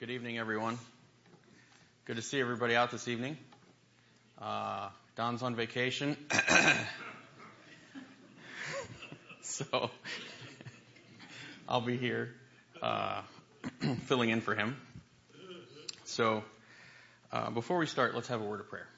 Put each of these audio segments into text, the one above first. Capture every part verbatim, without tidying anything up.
Good evening, everyone. Good to see everybody out this evening. Uh, Don's on vacation, so I'll be here uh, filling in for him. So uh, before we start, let's have a word of prayer.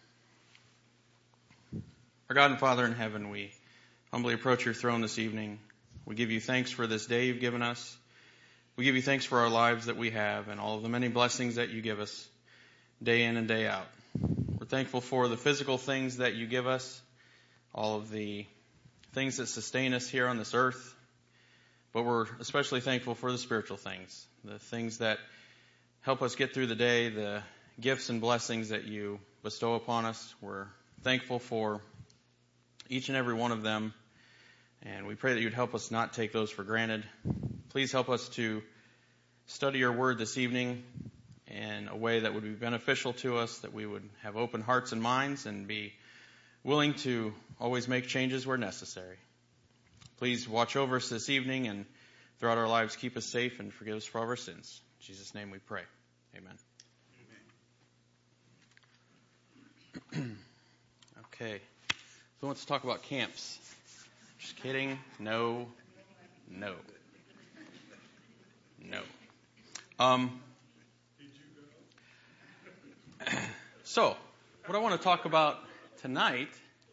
Our God and Father in heaven, we humbly approach your throne this evening. We give you thanks for this day you've given us. We give you thanks for our lives that we have and all of the many blessings that you give us day in and day out. We're thankful for the physical things that you give us, all of the things that sustain us here on this earth, but we're especially thankful for the spiritual things, the things that help us get through the day, the gifts and blessings that you bestow upon us. We're thankful for each and every one of them, and we pray that you'd help us not take those for granted. Please help us to study your word this evening in a way that would be beneficial to us, that we would have open hearts and minds and be willing to always make changes where necessary. Please watch over us this evening and throughout our lives keep us safe and forgive us for all of our sins. In Jesus' name we pray. Amen. Amen. Okay. Who wants to talk about camps? Just kidding. No. No. No. Um, so, what I want to talk about tonight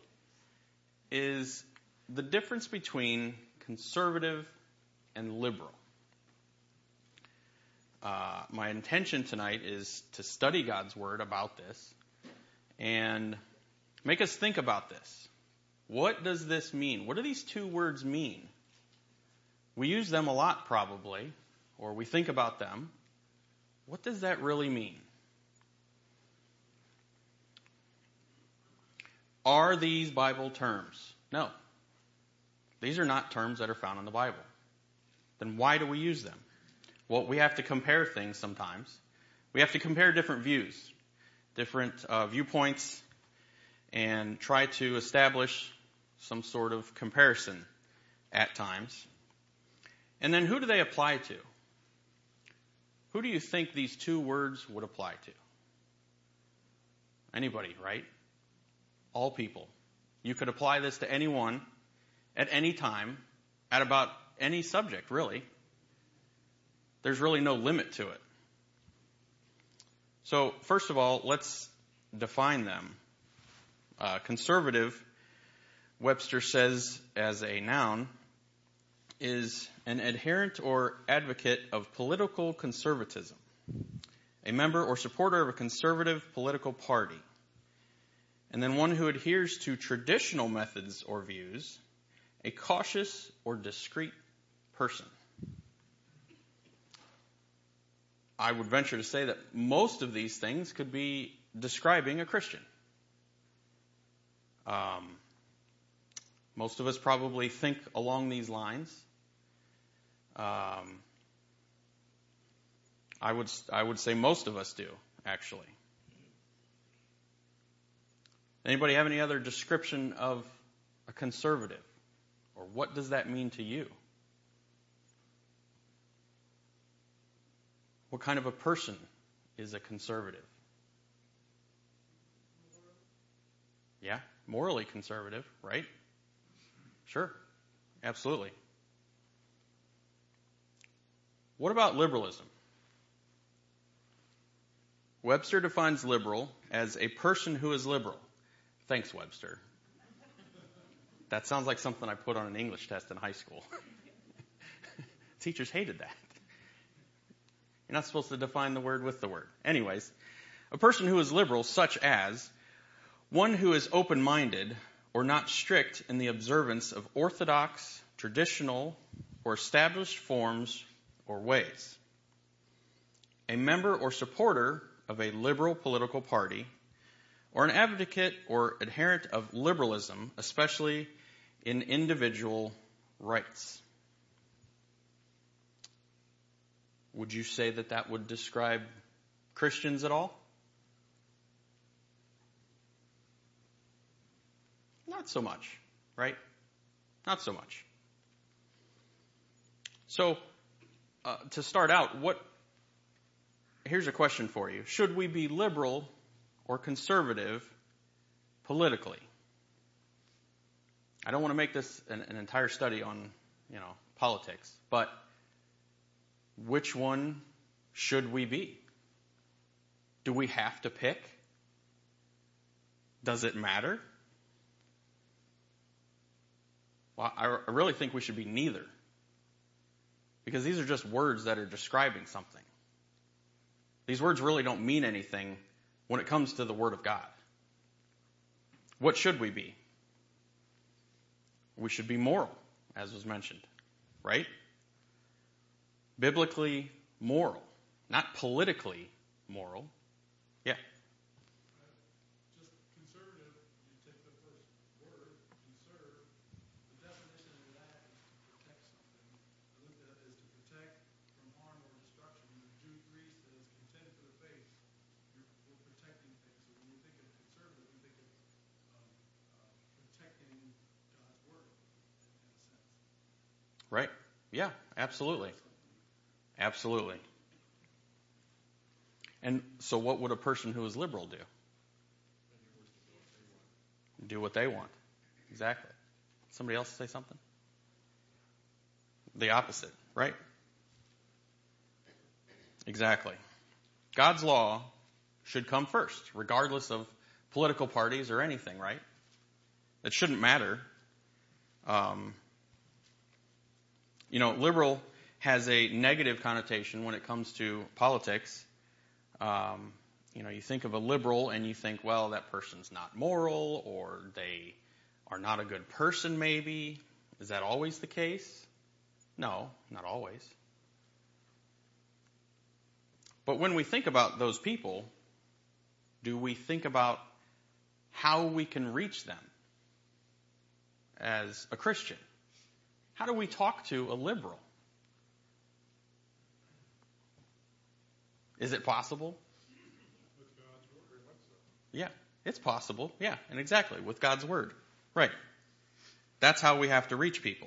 is the difference between conservative and liberal. Uh, my intention tonight is to study God's Word about this and make us think about this. What does this mean? What do these two words mean? We use them a lot probably, or we think about them. What does that really mean? Are these Bible terms? No. These are not terms that are found in the Bible. Then why do we use them? Well, we have to compare things sometimes. We have to compare different views, different uh, viewpoints, and try to establish some sort of comparison at times. And then who do they apply to? Who do you think these two words would apply to? Anybody, right? All people. You could apply this to anyone at any time at about any subject, really. There's really no limit to it. So, first of all, let's define them. Uh, conservative, Webster says as a noun, is an adherent or advocate of political conservatism, a member or supporter of a conservative political party, and then one who adheres to traditional methods or views, a cautious or discreet person. I would venture to say that most of these things could be describing a Christian. Um, most of us probably think along these lines. Um, I would I would say most of us do, actually. Anybody have any other description of a conservative? Or what does that mean to you? What kind of a person is a conservative? Yeah, morally conservative, right? Sure, absolutely. What about liberalism? Webster defines liberal as a person who is liberal. Thanks, Webster. That sounds like something I put on an English test in high school. Teachers hated that. You're not supposed to define the word with the word. Anyways, a person who is liberal, such as one who is open-minded or not strict in the observance of orthodox, traditional, or established forms or ways. A member or supporter of a liberal political party, or an advocate or adherent of liberalism, especially in individual rights. Would you say that that would describe Christians at all? Not so much, right? Not so much. So, uh, to start out, what here's a question for you. Should we be liberal or conservative politically? I don't want to make this an, an entire study on, you know, politics, but which one should we be? Do we have to pick? Does it matter? Well, I, I really think we should be neither. Because these are just words that are describing something. These words really don't mean anything when it comes to the Word of God. What should we be? We should be moral, as was mentioned, right? Biblically moral, not politically moral. Yeah. Just conservative, you take the first word, conserve. The definition of that is to protect something. I looked at it as to protect from harm or destruction. Jude three says, contend for the faith. You're, we're protecting things. So when we think of conservative, we think of um, uh, protecting God's word, in a sense. Right. Yeah, absolutely. Absolutely. And so what would a person who is liberal do? Do what they want. Exactly. Somebody else say something? The opposite, right? Exactly. God's law should come first, regardless of political parties or anything, right? It shouldn't matter. Um, you know, liberal has a negative connotation when it comes to politics. Um, you know, you think of a liberal and you think, well, that person's not moral, or they are not a good person, maybe. Is that always the case? No, not always. But when we think about those people, do we think about how we can reach them as a Christian? How do we talk to a liberal? Is it possible? With God's word, very much so. Yeah, it's possible. Yeah, and exactly, with God's word. Right. That's how we have to reach people.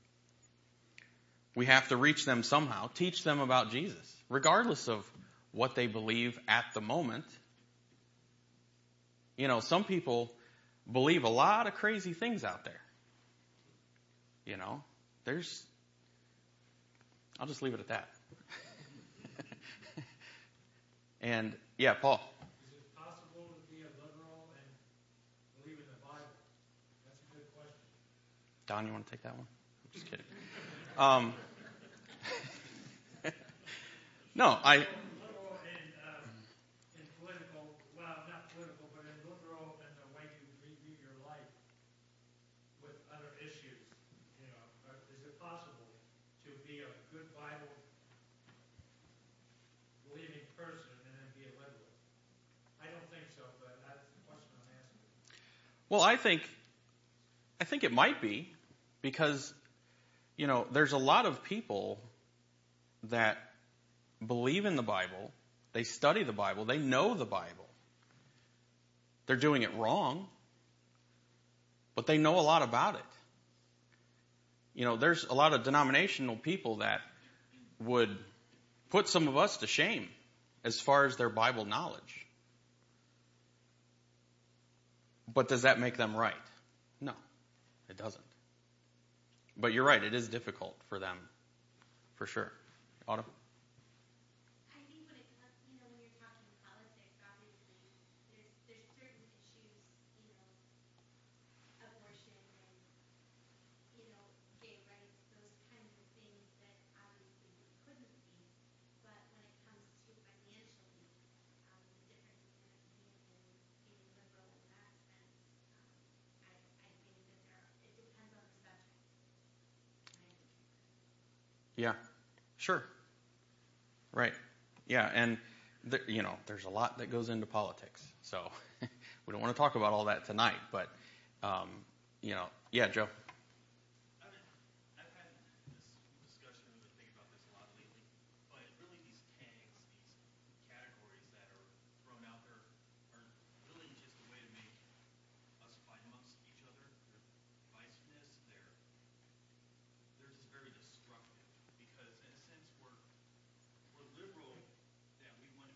We have to reach them somehow, teach them about Jesus, regardless of what they believe at the moment. You know, some people believe a lot of crazy things out there. You know, there's, I'll just leave it at that. And, yeah, Paul. Is it possible to be a liberal and believe in the Bible? That's a good question. Don, you want to take that one? I'm just kidding. Um, no, I... Liberal in, um, in political, well, not political, but in liberal in the way you view your life with other issues. You know, But is it possible to be a good Bible believing person and then be a liberal? I don't think so, but that's the question I'm asking. Well, I think, I think it might be, because, you know, there's a lot of people that believe in the Bible, they study the Bible, they know the Bible. They're doing it wrong, but they know a lot about it. You know, there's a lot of denominational people that would put some of us to shame as far as their Bible knowledge. But does that make them right? No, it doesn't. But you're right, it is difficult for them, for sure. Autumn? I think when it comes, you know, when you're talking politics, obviously, there's there's certain issues, you know, abortion and, you know, gay rights, those kinds of things that obviously we couldn't be. But when it comes to financially, um, the difference in an opinion and being liberal in that sense, um, I I think that there are, it depends on the subject. Yeah, sure. Right. Yeah, and, the, you know, there's a lot that goes into politics. So we don't want to talk about all that tonight. But, um, you know, yeah, Joe. I've I've had this discussion and been thinking about this a lot lately, but really these tags, these categories that are thrown out there are really just a way to make us fight amongst each other. They're divisiveness, they're, they're just very destructive because in a sense we're, we're liberal that we want to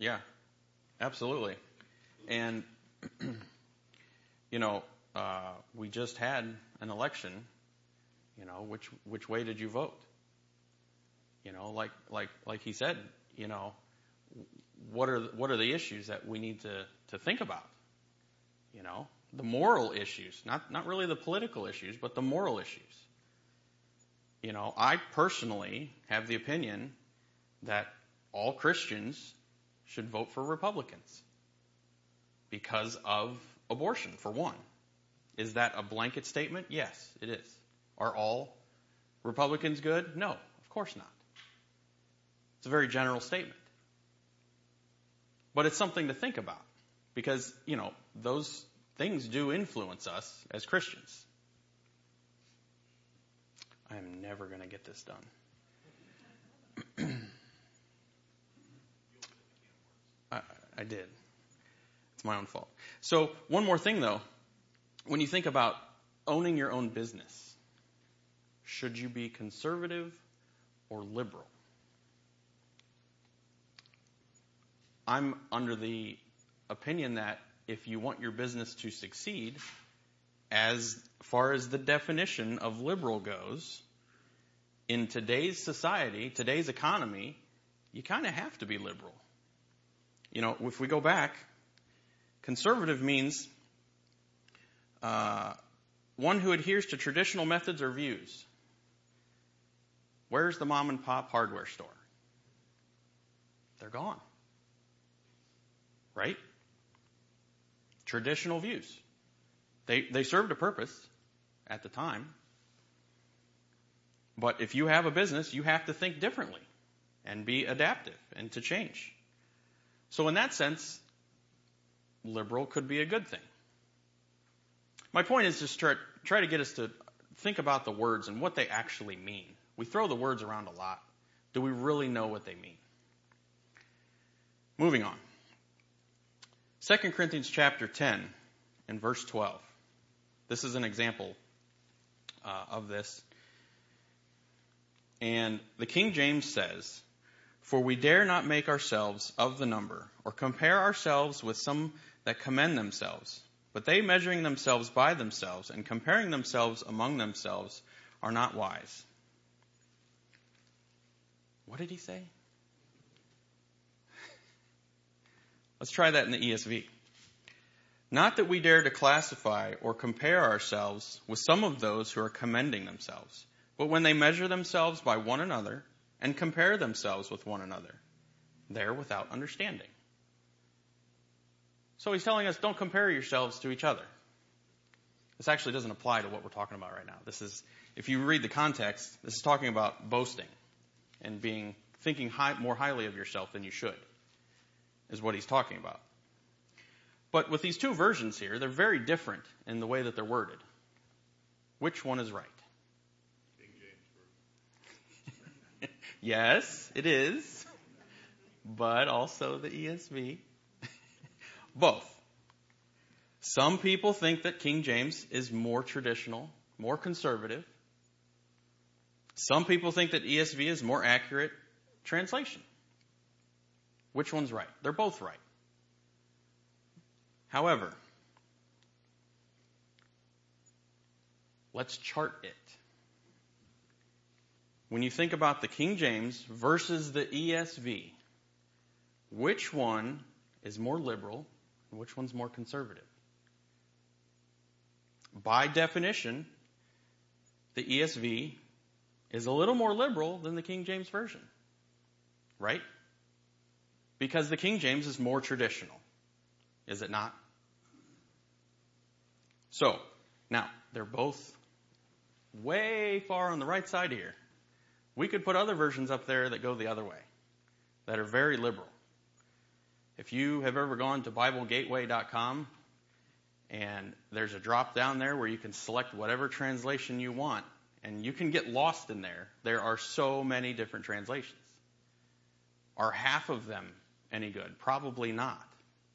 Yeah, absolutely. And, you know, uh, we just had an election. You know, which which way did you vote? You know, like like like he said, you know, what are what are the issues that we need to, to think about? You know, the moral issues, not not really the political issues, but the moral issues. You know, I personally have the opinion that all Christians should vote for Republicans because of abortion, for one. Is that a blanket statement? Yes, it is. Are all Republicans good? No, of course not. It's a very general statement. But it's something to think about because, you know, those things do influence us as Christians. I am never going to get this done. I, I did. It's my own fault. So one more thing, though. When you think about owning your own business, should you be conservative or liberal? I'm under the opinion that if you want your business to succeed, as far as the definition of liberal goes, in today's society, today's economy, you kind of have to be liberal. You know, if we go back, conservative means uh, one who adheres to traditional methods or views. Where's the mom and pop hardware store? They're gone. Right? Traditional views. They they served a purpose at the time. But if you have a business, you have to think differently and be adaptive and to change. So in that sense, liberal could be a good thing. My point is just try, try to get us to think about the words and what they actually mean. We throw the words around a lot. Do we really know what they mean? Moving on. Second Corinthians chapter ten and verse twelve. This is an example uh, of this. And the King James says, "For we dare not make ourselves of the number, or compare ourselves with some that commend themselves. But they, measuring themselves by themselves and comparing themselves among themselves, are not wise." What did he say? Let's try that in the E S V. "Not that we dare to classify or compare ourselves with some of those who are commending themselves, but when they measure themselves by one another and compare themselves with one another, they're without understanding." So he's telling us, don't compare yourselves to each other. This actually doesn't apply to what we're talking about right now. This is, if you read the context, this is talking about boasting and being thinking high, more highly of yourself than you should, is what he's talking about. But with these two versions here, they're very different in the way that they're worded. Which one is right? King James Version. Yes, it is. But also the E S V. Both. Some people think that King James is more traditional, more conservative. Some people think that E S V is more accurate translation. Which one's right? They're both right. However, let's chart it. When you think about the King James versus the E S V, which one is more liberal and which one's more conservative? By definition, the E S V is a little more liberal than the King James Version. Right? Because the King James is more traditional. Is it not? So, now, they're both way far on the right side here. We could put other versions up there that go the other way, that are very liberal. If you have ever gone to Bible Gateway dot com, and there's a drop down there where you can select whatever translation you want, and you can get lost in there. There are so many different translations. Are half of them any good? Probably not.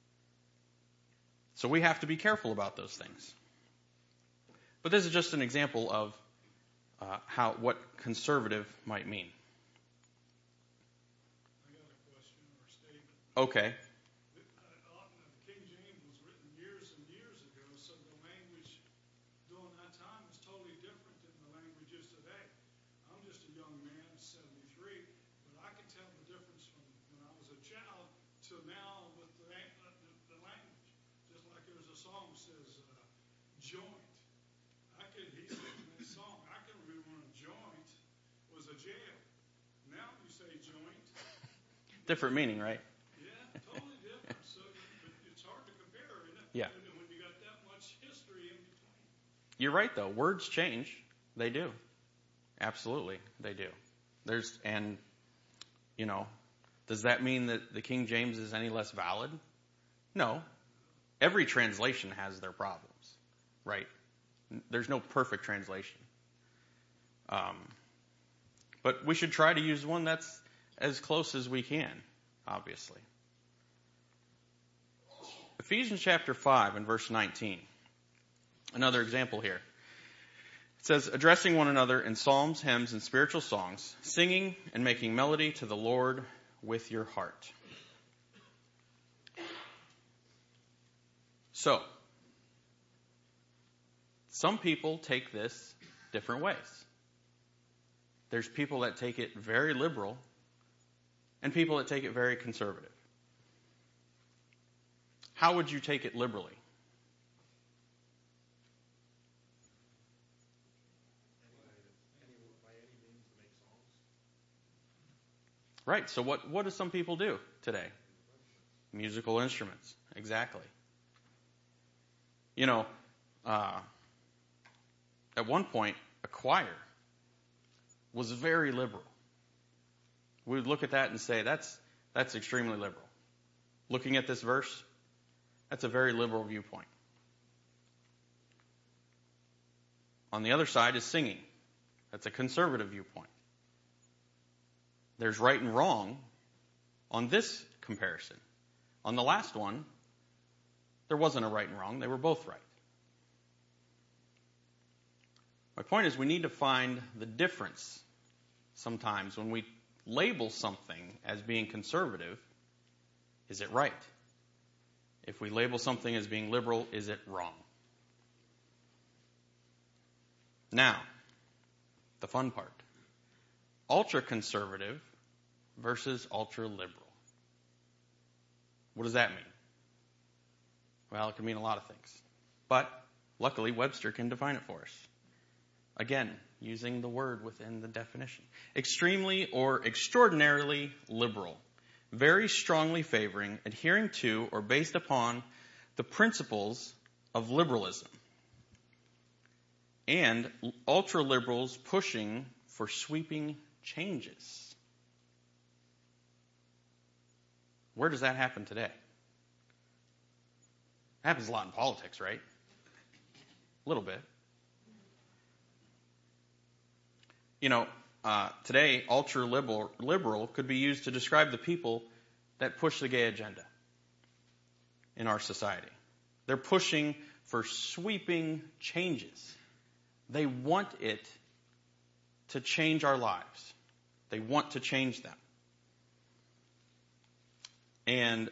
So we have to be careful about those things. But this is just an example of uh, how what conservative might mean. I got a question or statement. Okay. The, uh, the King James was written years and years ago, so the language during that time was totally different than the languages today. I'm just a young man, seventy-three, but I can tell the difference from when I was a child to now with the, the, the language. Just like there's a song that says uh, joint. I could, he said in that song, I can remember when a joint was a jail. Now you say joint. Different meaning, right? Yeah, totally different. So but it's hard to compare, isn't it? Yeah. When you got that much history in between. You're right, though. Words change. They do. Absolutely, they do. There's, and, you know, does that mean that the King James is any less valid? No. Every translation has their problems, right? There's no perfect translation. Um, but we should try to use one that's as close as we can, obviously. Ephesians chapter five and verse nineteen. Another example here. It says, addressing one another in psalms, hymns, and spiritual songs, singing and making melody to the Lord with your heart. So, some people take this different ways. There's people that take it very liberal and people that take it very conservative. How would you take it liberally? Right, so what, what do some people do today? Musical instruments, exactly. You know, uh, at one point, a choir was very liberal. We would look at that and say, that's that's extremely liberal. Looking at this verse, that's a very liberal viewpoint. On the other side is singing. That's a conservative viewpoint. There's right and wrong on this comparison. On the last one, there wasn't a right and wrong. They were both right. My point is we need to find the difference sometimes when we label something as being conservative. Is it right? If we label something as being liberal, is it wrong? Now, the fun part. Ultra-conservative versus ultra-liberal. What does that mean? Well, it can mean a lot of things. But, luckily, Webster can define it for us. Again, using the word within the definition. Extremely or extraordinarily liberal. Very strongly favoring, adhering to, or based upon the principles of liberalism. And ultra-liberals pushing for sweeping changes. Where does that happen today? It happens a lot in politics, right? A little bit. You know, uh, today, ultra-liberal liberal could be used to describe the people that push the gay agenda in our society. They're pushing for sweeping changes. They want it to change our lives. They want to change them. And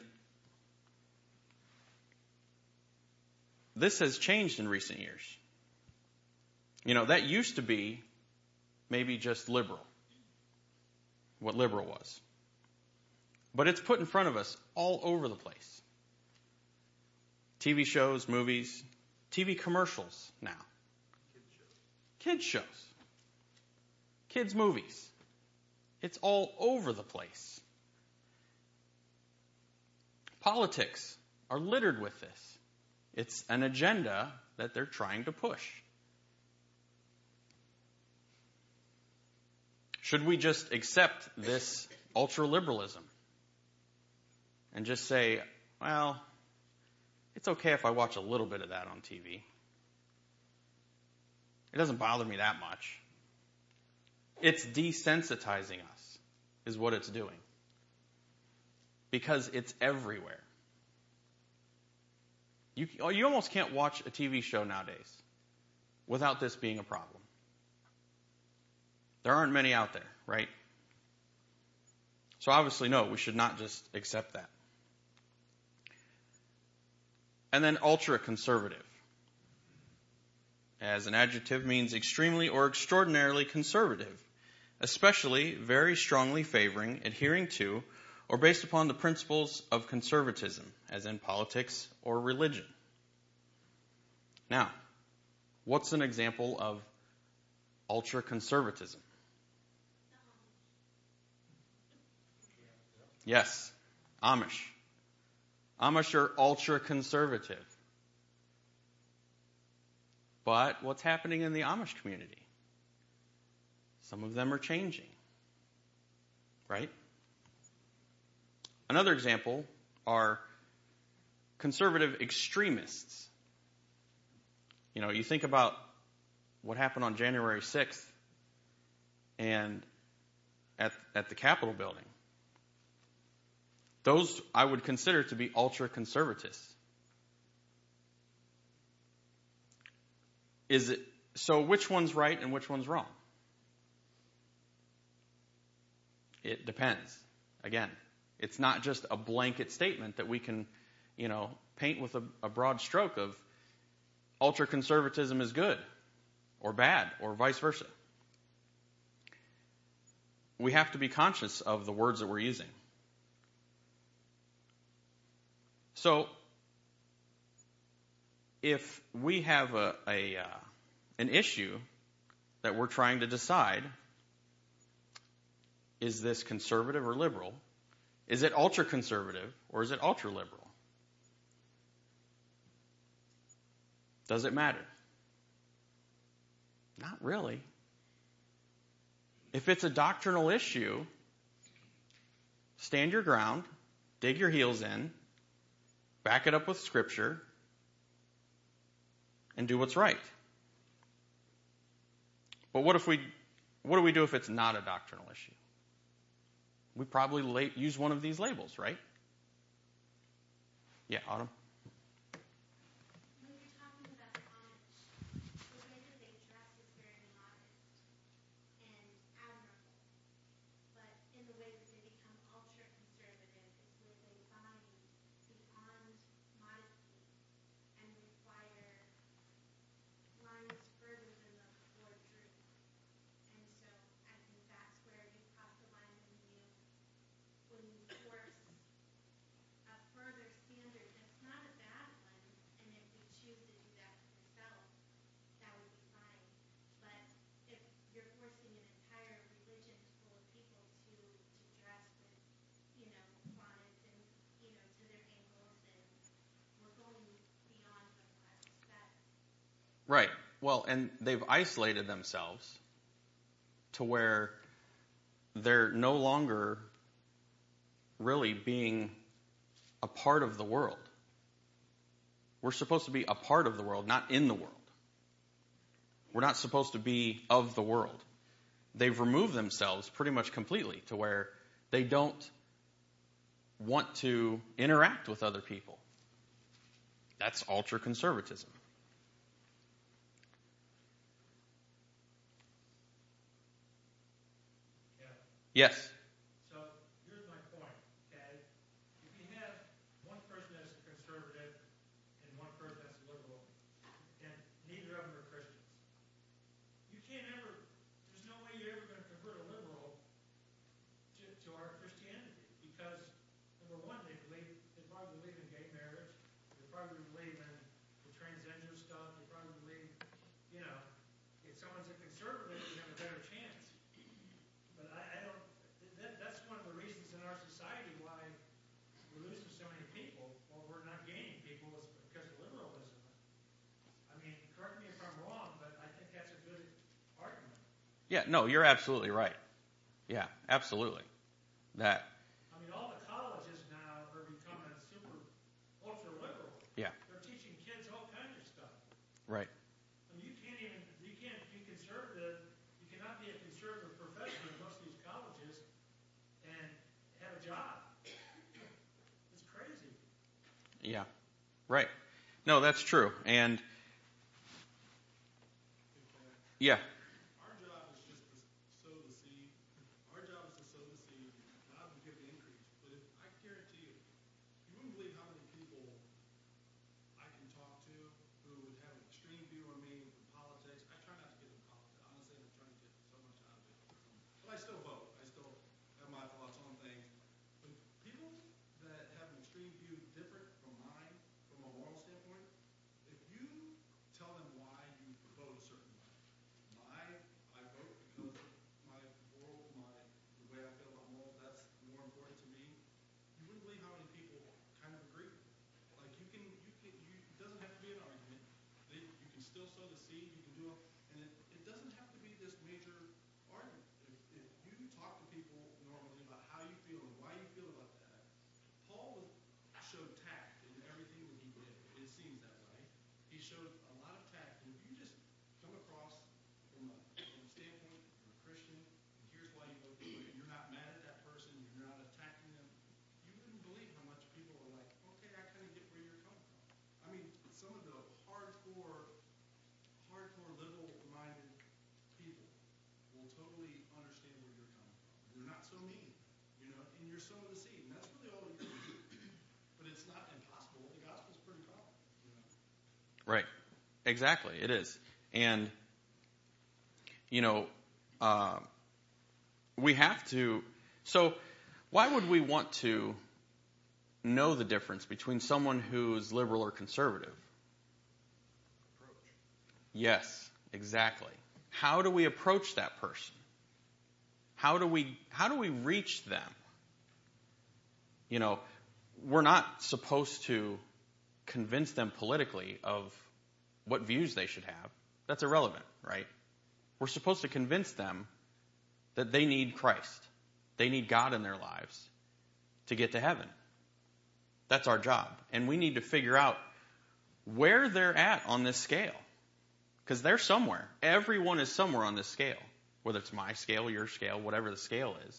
this has changed in recent years. You know, that used to be maybe just liberal, what liberal was. But it's put in front of us all over the place. T V shows, movies, T V commercials now. Kids shows. Kids movies. It's all over the place. Politics are littered with this. It's an agenda that they're trying to push. Should we just accept this ultra-liberalism and just say, well, it's okay if I watch a little bit of that on T V. It doesn't bother me that much. It's desensitizing us, is what it's doing. Because it's everywhere. You, you almost can't watch a T V show nowadays without this being a problem. There aren't many out there, right? So obviously, no, we should not just accept that. And then ultra-conservative, as an adjective, means extremely or extraordinarily conservative, especially very strongly favoring, adhering to, or based upon the principles of conservatism, as in politics or religion. Now, what's an example of ultra-conservatism? Yes, Amish. Amish are ultra-conservative. But what's happening in the Amish community? Some of them are changing. Right? Another example are conservative extremists. You know, you think about what happened on January sixth and at, at the Capitol building. Those I would consider to be ultra-conservatists. Is it, so which one's right and which one's wrong? It depends. Again, it's not just a blanket statement that we can, you know, paint with a, a broad stroke of ultra-conservatism is good or bad or vice versa. We have to be conscious of the words that we're using. So, if we have a, a uh, an issue that we're trying to decide, is this conservative or liberal? Is it ultra-conservative or is it ultra-liberal? Does it matter? Not really. If it's a doctrinal issue, stand your ground, dig your heels in, back it up with Scripture, and do what's right. But what if we, what do we do if it's not a doctrinal issue? We probably la- use one of these labels, right? Yeah, Autumn? When you're talking about the Amish, the way that they dress is very modest and admirable. But in the way that they become ultra-conservative is where they bind beyond modesty and require lines further than the floor drew. And so I think that's where you cross the line when you when you force a further standard that's not a bad one, and if we choose to do that for yourself, that would be fine. But if you're forcing an entire religion full of people to to dress with, you know, bonnets and, you know, to their ankles, and we're going beyond what God said. Right. Well, and they've isolated themselves to where they're no longer really being a part of the world. We're supposed to be a part of the world, not in the world. We're not supposed to be of the world. They've removed themselves pretty much completely to where they don't want to interact with other people. That's ultra-conservatism. Yeah. Yes. So here's my point, okay? If you have one person that's a conservative and one person that's a liberal, and neither of them are Christians, you can't ever, there's no way you're ever going to convert a liberal to, to our Christianity, because number one, they believe, they probably believe in gay marriage, they probably believe in the transgender stuff, they probably believe, you know, if someone's a conservative, you have a better chance. But I, I don't, that, that's one of the reasons in our society why we're losing so many people, or we're not gaining people, is because of liberalism. I mean, correct me if I'm wrong, but I think that's a good argument. Yeah, no, you're absolutely right. Yeah, absolutely. That, I mean, all the colleges now are becoming super, ultra liberal. yeah, They're teaching kids all kinds of stuff. right. I mean, you can't even, you can't be conservative, you cannot be a conservative professor in most of these colleges and have a job. It's crazy. Yeah, right. No, that's true. And, yeah, Our job is just to sow the seed. Our job is to sow the seed. God will give the increase. But if, I guarantee you, you wouldn't believe how many people I still sow the seed. You can do it, and it, it doesn't have to be this major argument. If, if you talk to people normally about how you feel and why you feel about that, Paul was, showed tact in everything that he did. It seems that way. He showed a lot of tact, and if you just come across from a, from a standpoint, you're a Christian, and here's why you vote this way, and you're not mad at that person, you're not attacking them, you wouldn't believe how much people are like, okay, I kind of get where you're coming from. I mean, some of the hardcore, hardcore liberal-minded people will totally understand where you're coming from. You're not so mean, you know, and you're sowing the seed, and that's really all you're going to do. But it's not impossible. The gospel's pretty common, you know. Right. Exactly. It is. And, you know, uh, we have to, so why would we want to know the difference between someone who's liberal or conservative? Approach. Yes, exactly. How do we approach that person? How do we, how do we reach them? You know, we're not supposed to convince them politically of what views they should have. That's irrelevant, right? We're supposed to convince them that they need Christ. They need God in their lives to get to heaven. That's our job. And we need to figure out where they're at on this scale. Because they're somewhere. Everyone is somewhere on this scale. Whether it's my scale, your scale, whatever the scale is.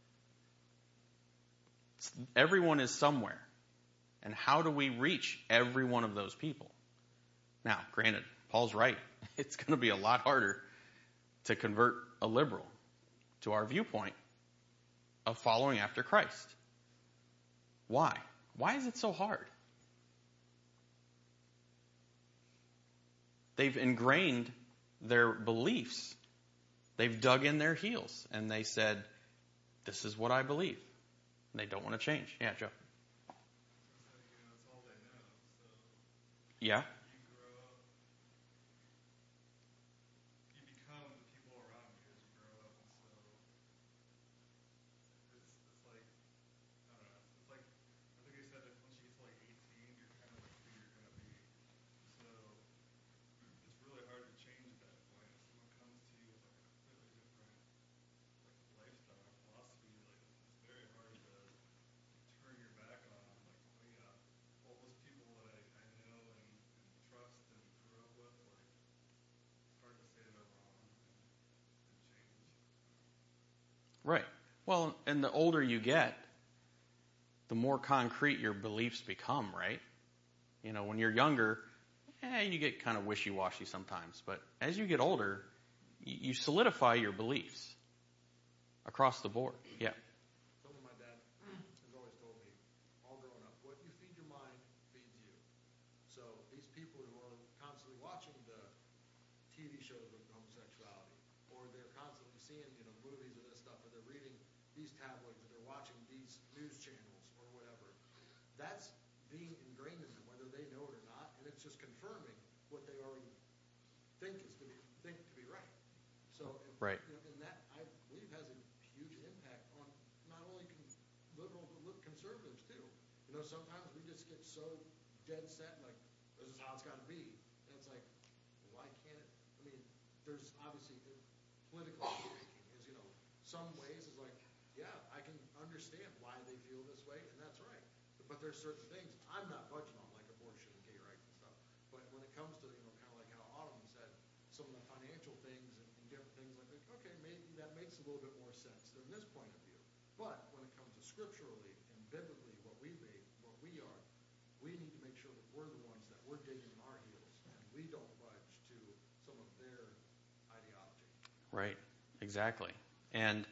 Everyone is somewhere. And how do we reach every one of those people? Now, granted, Paul's right. It's going to be a lot harder to convert a liberal to our viewpoint of following after Christ. Why? Why is it so hard? They've ingrained their beliefs. They've dug in their heels and they said, this is what I believe. And they don't want to change. Yeah, Joe. So, you know, it's all they know. So Yeah. you grow up, you become the people around you as you grow up, and so it's it's like I don't know. It's, it's like I think they said that once you get to like eighteen, you're kind of like who you're gonna be. So it's really hard to change at that point. If someone comes to you with like a completely different like lifestyle or philosophy, like it's, it's very hard to turn your back on them. Like, oh yeah, all those people that I, I know and, and trust and grew up with, like it's hard to say they're wrong and, and change. Right. Well, and the older you get, the more concrete your beliefs become, right? You know, when you're younger, eh, you get kind of wishy-washy sometimes. But as you get older, you, you solidify your beliefs across the board. Yeah. Something my dad has always told me, all growing up, what you feed your mind feeds you. So these people who are constantly watching the T V shows with homosexuality, or they're constantly seeing, you know, movies of this stuff, or they're reading these tabloids, or they're watching these news channels, or whatever, that's being ingrained in them, whether they know it or not, and it's just confirming what they already think is to be think to be right. So, if, Right. you know, and that I believe has a huge impact on not only con- liberal but li- conservatives too. You know, sometimes we just get so dead set, like this is how it's got to be, and it's like, why can't it? I mean, there's obviously uh, politically speaking, is you know, some ways is like, yeah, I can understand why they feel this way, and that's right. But there's certain things I'm not budging on, like abortion and gay rights and stuff. But when it comes to, you know, kind of like how Autumn said, some of the financial things and, and different things like that, okay, maybe that makes a little bit more sense than this point of view. But when it comes to scripturally and biblically what we be, what we are, we need to make sure that we're the ones that we're digging in our heels and we don't budge to some of their ideology. Right. Exactly. And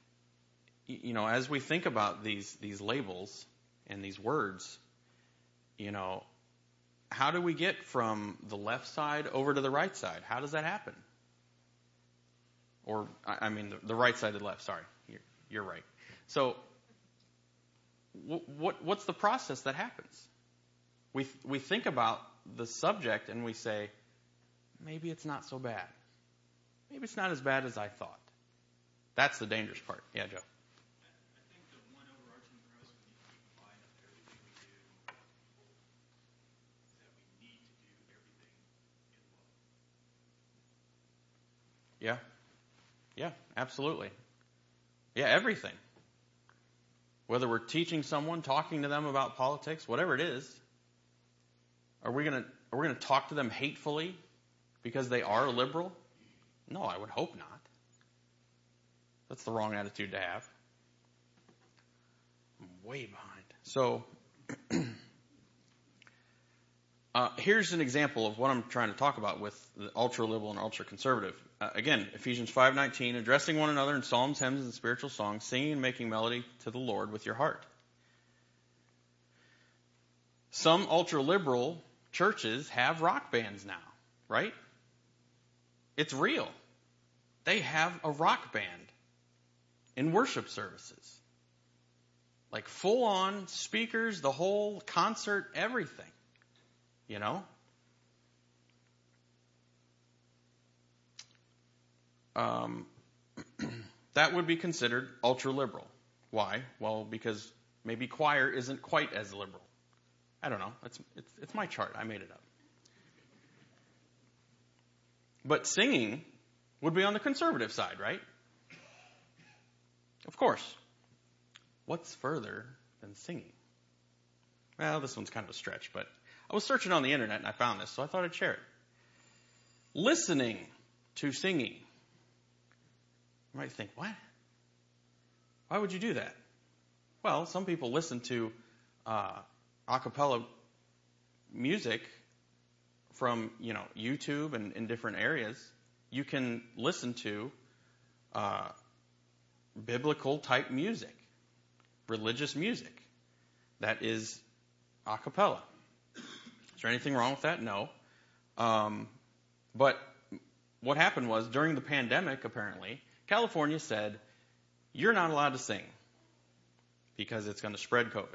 you know, as we think about these these labels and these words, you know, how do we get from the left side over to the right side? How does that happen? Or, I mean, the, the right side to the left. Sorry, you're, you're right. So, w- what what's the process that happens? We we think about the subject and we say, maybe it's not so bad. Maybe it's not as bad as I thought. That's the dangerous part. Yeah, Joe. I think the one overarching premise we need to keep in mind of everything we do is that we need to do everything in love. Yeah. Yeah, absolutely. Yeah, everything. Whether we're teaching someone, talking to them about politics, whatever it is, are we going to are we going to talk to them hatefully because they are liberal? No, I would hope not. That's the wrong attitude to have. I'm way behind. So, uh, here's an example of what I'm trying to talk about with the ultra-liberal and ultra-conservative. Uh, again, Ephesians five nineteen, addressing one another in psalms, hymns, and spiritual songs, singing and making melody to the Lord with your heart. Some ultra-liberal churches have rock bands now, right? It's real. They have a rock band in worship services. Like full-on speakers, the whole concert, everything. You know? Um, that would be considered ultra-liberal. Why? Well, because maybe choir isn't quite as liberal. I don't know. It's, it's, it's my chart. I made it up. But singing would be on the conservative side, right? Of course. What's further than singing? Well, this one's kind of a stretch, but I was searching on the internet and I found this, so I thought I'd share it. Listening to singing. You might think, what? Why would you do that? Well, some people listen to uh, a cappella music from, you know, YouTube and in different areas. You can listen to uh, biblical type music, religious music that is a cappella. Is there anything wrong with that? No. Um, but what happened was during the pandemic, apparently, California said, you're not allowed to sing because it's going to spread COVID.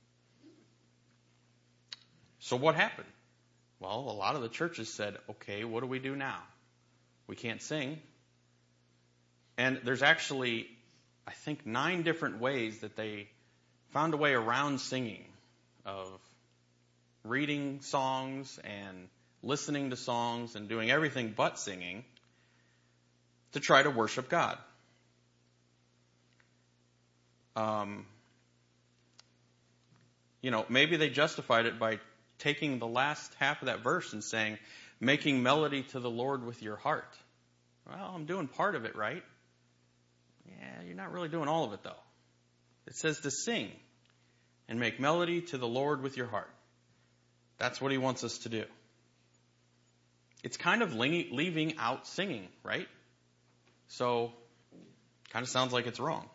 So what happened? Well, a lot of the churches said, okay, what do we do now? We can't sing. And there's actually, I think, nine different ways that they found a way around singing, of reading songs and listening to songs and doing everything but singing to try to worship God. Um, you know, maybe they justified it by taking the last half of that verse and saying, making melody to the Lord with your heart. Well, I'm doing part of it, right? Yeah, you're not really doing all of it, though. It says to sing and make melody to the Lord with your heart. That's what he wants us to do. It's kind of leaving out singing, right? So, kind of sounds like it's wrong.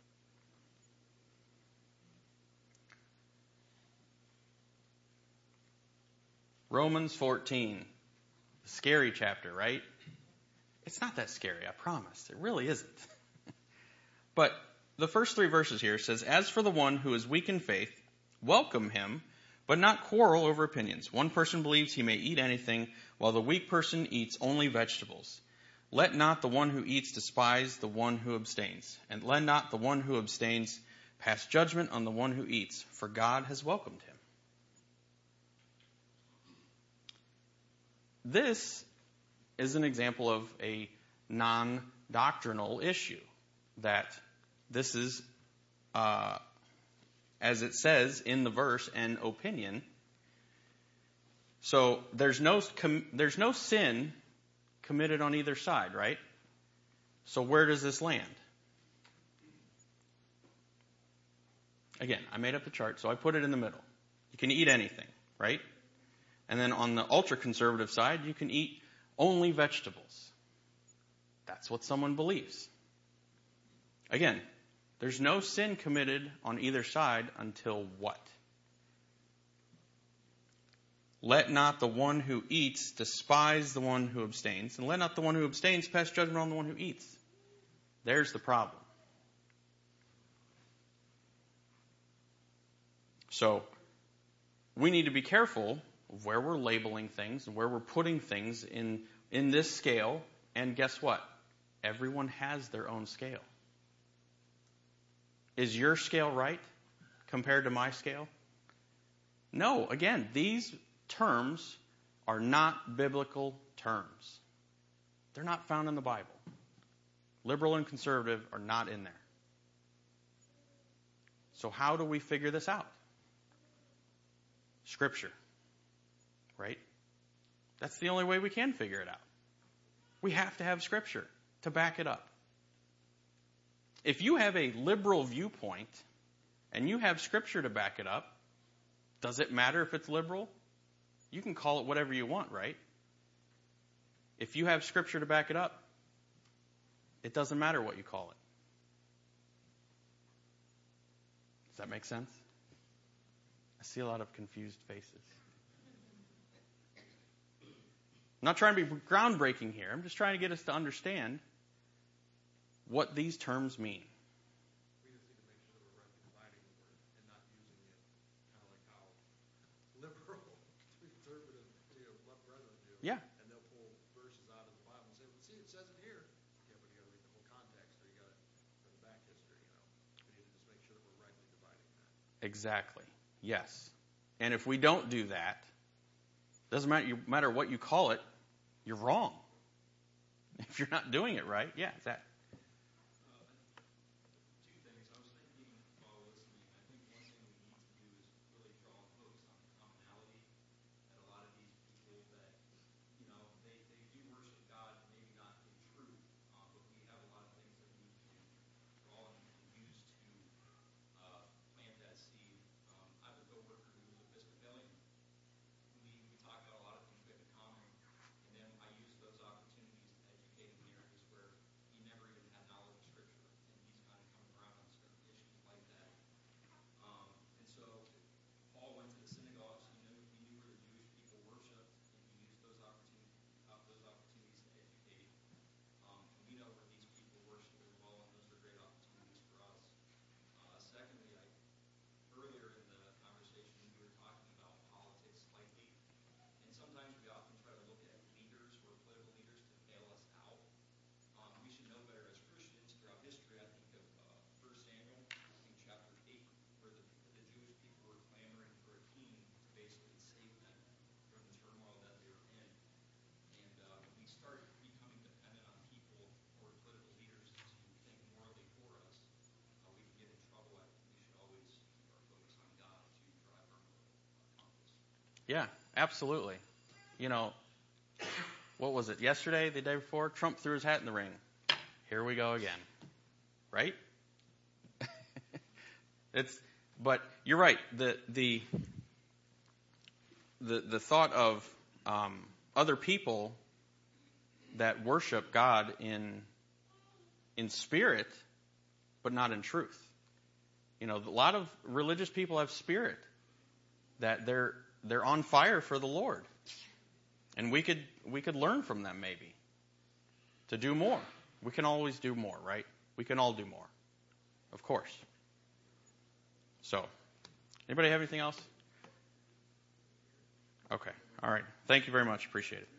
Romans fourteen. Scary chapter, right? It's not that scary, I promise. It really isn't. But the first three verses here says, as for the one who is weak in faith, welcome him, but not quarrel over opinions. One person believes he may eat anything, while the weak person eats only vegetables. Let not the one who eats despise the one who abstains, and let not the one who abstains pass judgment on the one who eats, for God has welcomed him. This is an example of a non-doctrinal issue, that this is, uh, as it says in the verse, an opinion. So there's no com- there's no sin committed on either side, right? So where does this land? Again, I made up the chart, so I put it in the middle. You can eat anything, right? And then on the ultra-conservative side, you can eat only vegetables. That's what someone believes. Again, there's no sin committed on either side until what? Let not the one who eats despise the one who abstains, and let not the one who abstains pass judgment on the one who eats. There's the problem. So, we need to be careful of where we're labeling things and where we're putting things in, in this scale. And guess what? Everyone has their own scale. Is your scale right compared to my scale? No. Again, these terms are not biblical terms. They're not found in the Bible. Liberal and conservative are not in there. So how do we figure this out? Scripture. Right? That's the only way we can figure it out. We have to have Scripture to back it up. If you have a liberal viewpoint and you have Scripture to back it up, does it matter if it's liberal? You can call it whatever you want, right? If you have Scripture to back it up, it doesn't matter what you call it. Does that make sense? I see a lot of confused faces. I'm not trying to be groundbreaking here. I'm just trying to get us to understand what these terms mean. We just need to make sure that we're rightly dividing the word and not using it kind of like how liberal, conservative, you know, what brethren do. Yeah. And they'll pull verses out of the Bible and say, well, see, it says it here. Yeah, but you got to read the whole context, or you got to from the back history, you know. We need to just make sure that we're rightly dividing that. Exactly. Yes. And if we don't do that, doesn't matter, you, matter what you call it, you're wrong. If you're not doing it right, yeah, that. Two things. I was thinking while listening, I think one thing we need to do is really draw a focus on the commonality that a lot of these people that, you know, they, they do worship God, maybe not in truth, uh, but we have a lot of things that we can draw and use to uh, plant that seed. Um, I have a coworker who was Episcopalian. We, we talk about a lot of things we have in common, and then I use those opportunities to educate him in areas where he never even had knowledge of Scripture, and he's kind of coming around on certain issues like that. Um, and so Paul went to the synagogues. He knew he knew where the Jewish people worshipped, and he used those opportunities uh, those opportunities to educate. Um, and we know where these people worship as well, and those are great opportunities for us. Uh, secondly, I earlier in the conversation we were talking about politics slightly, and sometimes we often try to look at leaders or political leaders to bail us out. Um, we should know better as Christians. Throughout history, I think of uh, First Samuel, I think chapter eight, where the, the Jewish people were clamoring for a king to basically save them from the turmoil that they were in. And uh, when we start becoming dependent on people or political leaders to think morally for us, uh, we can get in trouble. I think we should always keep our focus on God to drive our moral uh, compass. Yeah, absolutely. You know, what was it, yesterday, the day before? Trump threw his hat in the ring. Here we go again. Right? It's, but you're right. The, the, the, the thought of um, other people that worship God in, in spirit, but not in truth. You know, a lot of religious people have spirit, that they're, they're on fire for the Lord. And we could we could learn from them maybe to do more. We can always do more, right? We can all do more. Of course. So, anybody have anything else? Okay. All right. Thank you very much. Appreciate it.